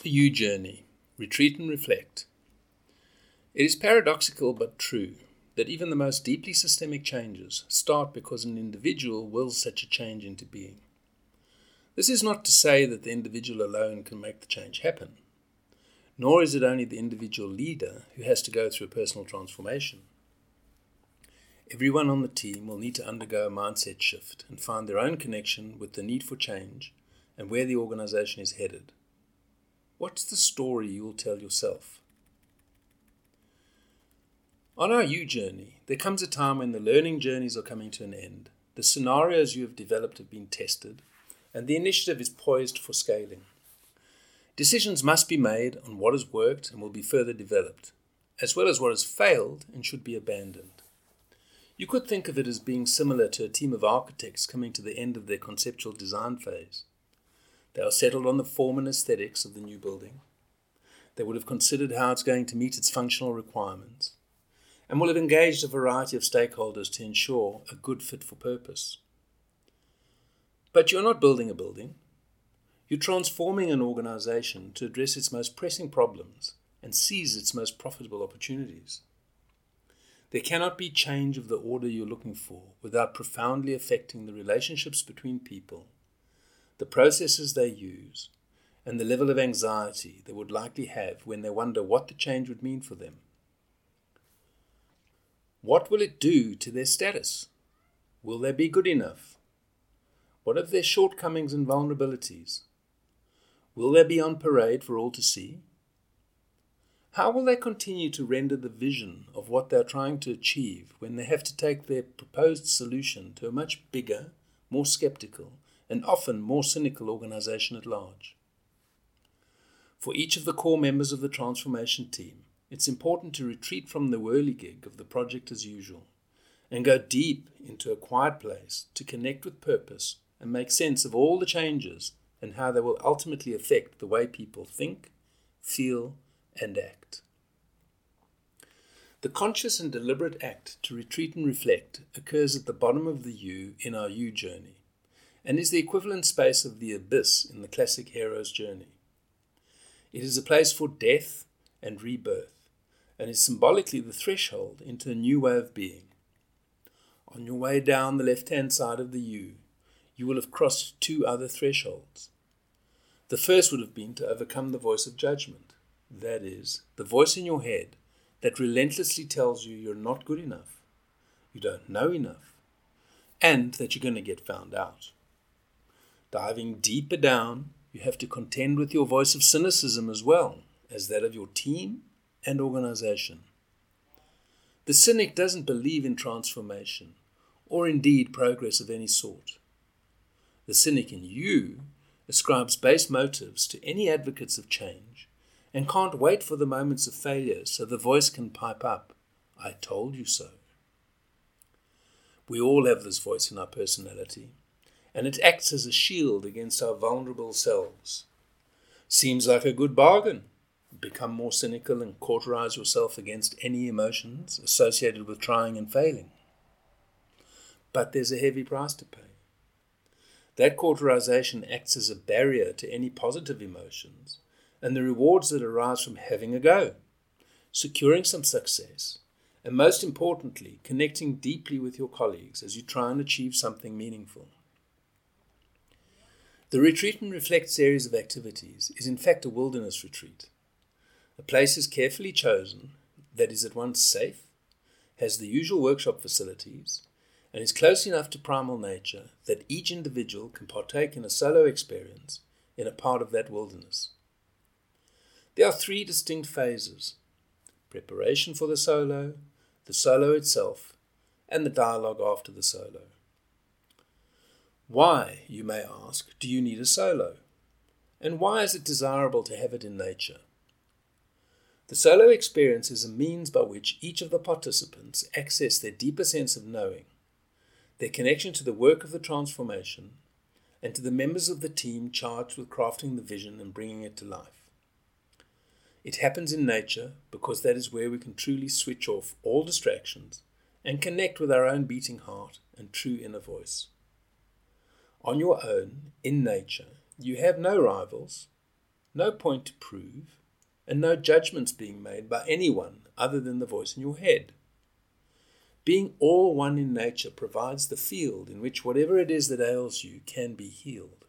The U Journey, Retreat and Reflect. It is paradoxical but true that even the most deeply systemic changes start because an individual wills such a change into being. This is not to say that the individual alone can make the change happen, nor is it only the individual leader who has to go through a personal transformation. Everyone on the team will need to undergo a mindset shift and find their own connection with the need for change and where the organization is headed. What's the story you will tell yourself? On our U journey, there comes a time when the learning journeys are coming to an end, the scenarios you have developed have been tested, and the initiative is poised for scaling. Decisions must be made on what has worked and will be further developed, as well as what has failed and should be abandoned. You could think of it as being similar to a team of architects coming to the end of their conceptual design phase. They are settled on the form and aesthetics of the new building. They would have considered how it's going to meet its functional requirements, and will have engaged a variety of stakeholders to ensure a good fit for purpose. But you're not building a building. You're transforming an organization to address its most pressing problems and seize its most profitable opportunities. There cannot be change of the order you're looking for without profoundly affecting the relationships between people, the processes they use, and the level of anxiety they would likely have when they wonder what the change would mean for them. What will it do to their status? Will they be good enough? What of their shortcomings and vulnerabilities? Will they be on parade for all to see? How will they continue to render the vision of what they are trying to achieve when they have to take their proposed solution to a much bigger, more skeptical, and often more cynical organization at large? For each of the core members of the transformation team, it's important to retreat from the whirligig of the project as usual and go deep into a quiet place to connect with purpose and make sense of all the changes and how they will ultimately affect the way people think, feel, and act. The conscious and deliberate act to retreat and reflect occurs at the bottom of the U in our U journey, and is the equivalent space of the abyss in the classic hero's journey. It is a place for death and rebirth, and is symbolically the threshold into a new way of being. On your way down the left-hand side of the U, you will have crossed two other thresholds. The first would have been to overcome the voice of judgment, that is, the voice in your head that relentlessly tells you you're not good enough, you don't know enough, and that you're going to get found out. Diving deeper down, you have to contend with your voice of cynicism as well as that of your team and organization. The cynic doesn't believe in transformation or indeed progress of any sort. The cynic in you ascribes base motives to any advocates of change and can't wait for the moments of failure so the voice can pipe up, "I told you so." We all have this voice in our personality, and it acts as a shield against our vulnerable selves. Seems like a good bargain. Become more cynical and cauterize yourself against any emotions associated with trying and failing. But there's a heavy price to pay. That cauterization acts as a barrier to any positive emotions and the rewards that arise from having a go, securing some success, and most importantly, connecting deeply with your colleagues as you try and achieve something meaningful. The Retreat and Reflect series of activities is in fact a wilderness retreat. A place is carefully chosen that is at once safe, has the usual workshop facilities, and is close enough to primal nature that each individual can partake in a solo experience in a part of that wilderness. There are three distinct phases: preparation for the solo itself, and the dialogue after the solo. Why, you may ask, do you need a solo? And why is it desirable to have it in nature? The solo experience is a means by which each of the participants access their deeper sense of knowing, their connection to the work of the transformation, and to the members of the team charged with crafting the vision and bringing it to life. It happens in nature because that is where we can truly switch off all distractions and connect with our own beating heart and true inner voice. On your own, in nature, you have no rivals, no point to prove, and no judgments being made by anyone other than the voice in your head. Being all one in nature provides the field in which whatever it is that ails you can be healed.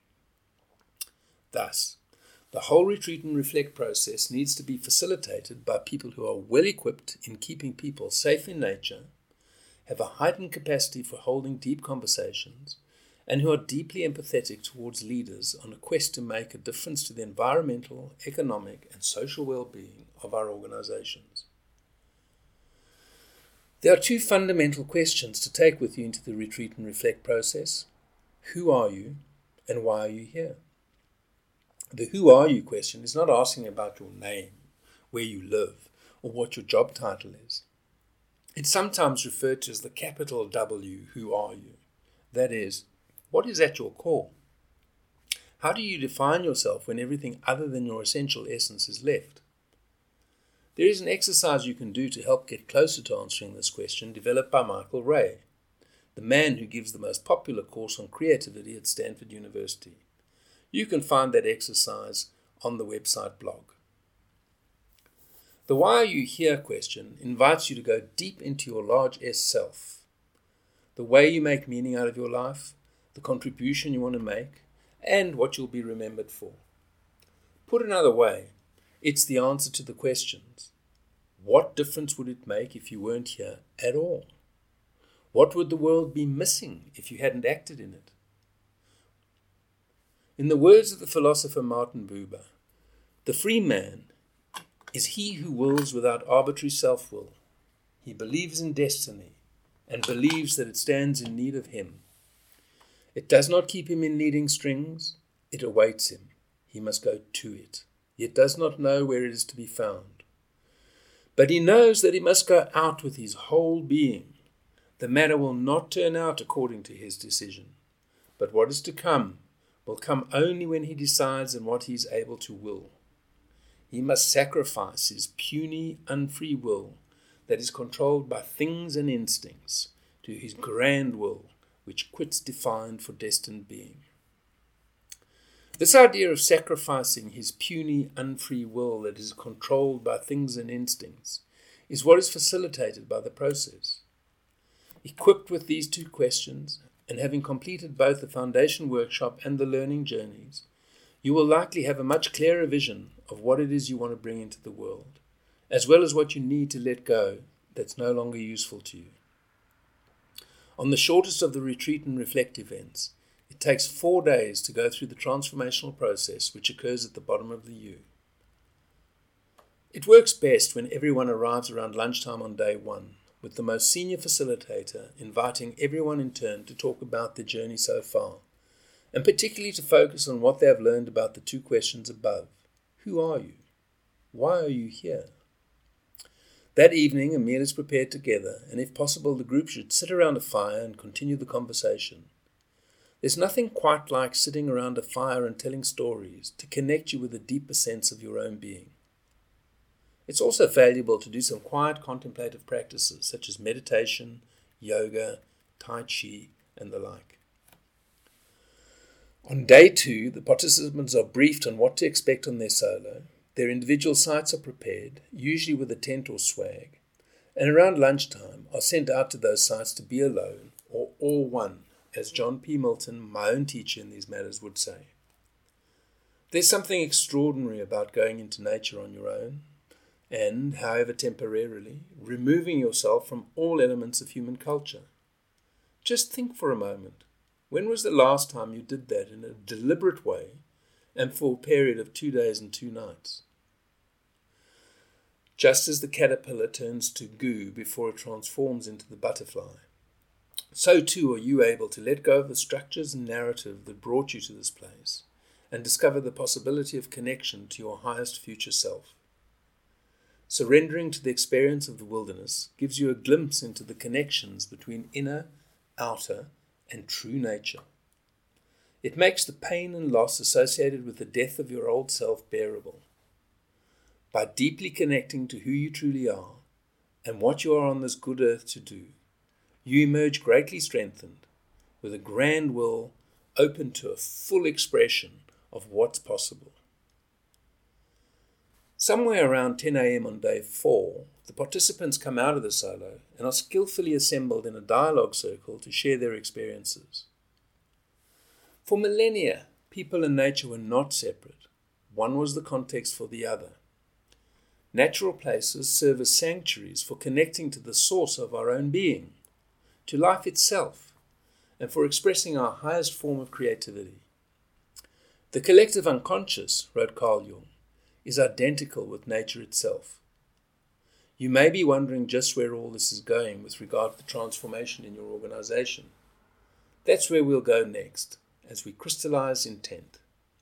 Thus, the whole retreat and reflect process needs to be facilitated by people who are well equipped in keeping people safe in nature, have a heightened capacity for holding deep conversations, and who are deeply empathetic towards leaders on a quest to make a difference to the environmental, economic, and social well-being of our organizations. There are two fundamental questions to take with you into the retreat and reflect process. Who are you, and why are you here? The who are you question is not asking about your name, where you live, or what your job title is. It's sometimes referred to as the capital W, who are you? That is, what is at your core? How do you define yourself when everything other than your essential essence is left? There is an exercise you can do to help get closer to answering this question, developed by Michael Ray, the man who gives the most popular course on creativity at Stanford University. You can find that exercise on the website blog. The why are you here question invites you to go deep into your large S self, the way you make meaning out of your life, the contribution you want to make, and what you'll be remembered for. Put another way, it's the answer to the questions. What difference would it make if you weren't here at all? What would the world be missing if you hadn't acted in it? In the words of the philosopher Martin Buber, the free man is he who wills without arbitrary self-will. He believes in destiny and believes that it stands in need of him. It does not keep him in leading strings, it awaits him. He must go to it, yet does not know where it is to be found. But he knows that he must go out with his whole being. The matter will not turn out according to his decision, but what is to come will come only when he decides and what he is able to will. He must sacrifice his puny, unfree will that is controlled by things and instincts to his grand will, which quits defined for destined being. This idea of sacrificing his puny, unfree will that is controlled by things and instincts is what is facilitated by the process. Equipped with these two questions, and having completed both the foundation workshop and the learning journeys, you will likely have a much clearer vision of what it is you want to bring into the world, as well as what you need to let go that's no longer useful to you. On the shortest of the retreat and reflect events, it takes 4 days to go through the transformational process which occurs at the bottom of the U. It works best when everyone arrives around lunchtime on day 1, with the most senior facilitator inviting everyone in turn to talk about their journey so far, and particularly to focus on what they have learned about the two questions above. Who are you? Why are you here? That evening, a meal is prepared together, and if possible, the group should sit around a fire and continue the conversation. There's nothing quite like sitting around a fire and telling stories to connect you with a deeper sense of your own being. It's also valuable to do some quiet contemplative practices such as meditation, yoga, tai chi, and the like. On day 2, the participants are briefed on what to expect on their solo. Their individual sites are prepared, usually with a tent or swag, and around lunchtime are sent out to those sites to be alone or all one, as John P. Milton, my own teacher in these matters, would say. There's something extraordinary about going into nature on your own, and, however temporarily, removing yourself from all elements of human culture. Just think for a moment. When was the last time you did that in a deliberate way and for a period of 2 days and 2 nights? Just as the caterpillar turns to goo before it transforms into the butterfly, so too are you able to let go of the structures and narrative that brought you to this place and discover the possibility of connection to your highest future self. Surrendering to the experience of the wilderness gives you a glimpse into the connections between inner, outer, and true nature. It makes the pain and loss associated with the death of your old self bearable. By deeply connecting to who you truly are and what you are on this good earth to do, you emerge greatly strengthened, with a grand will open to a full expression of what's possible. Somewhere around 10 a.m. on day 4, the participants come out of the silo and are skillfully assembled in a dialogue circle to share their experiences. For millennia, people and nature were not separate. One was the context for the other. Natural places serve as sanctuaries for connecting to the source of our own being, to life itself, and for expressing our highest form of creativity. The collective unconscious, wrote Carl Jung, is identical with nature itself. You may be wondering just where all this is going with regard to transformation in your organization. That's where we'll go next, as we crystallize intent.